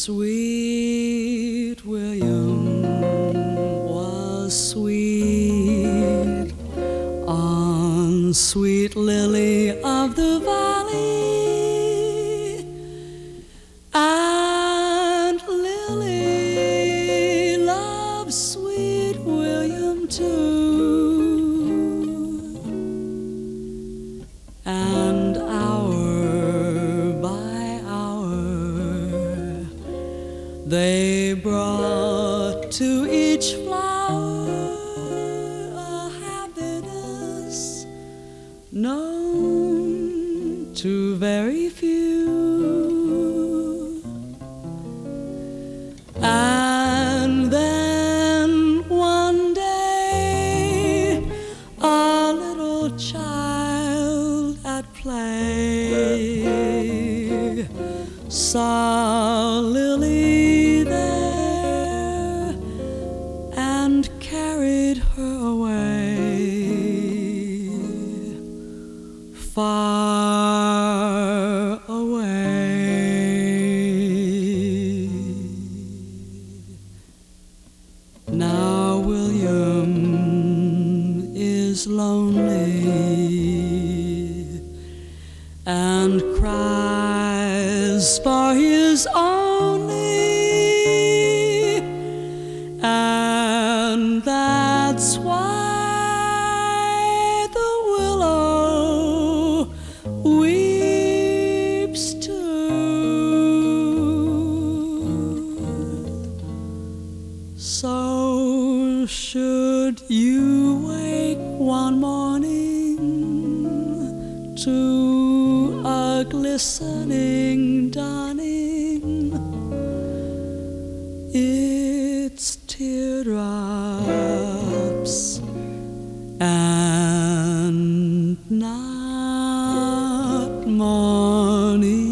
Sweet William was sweet on sweet lily of the valley, and Lily loved sweet William too, and hour by hour they brought to each flower a happiness known to very few. And then one day a little child at play saw Lily there and carried her away, far away. Now William is lonely and cries for his only, and that's why the willow weeps too. So should you wake one morning to a glistening dawning, it's teardrops and not morning.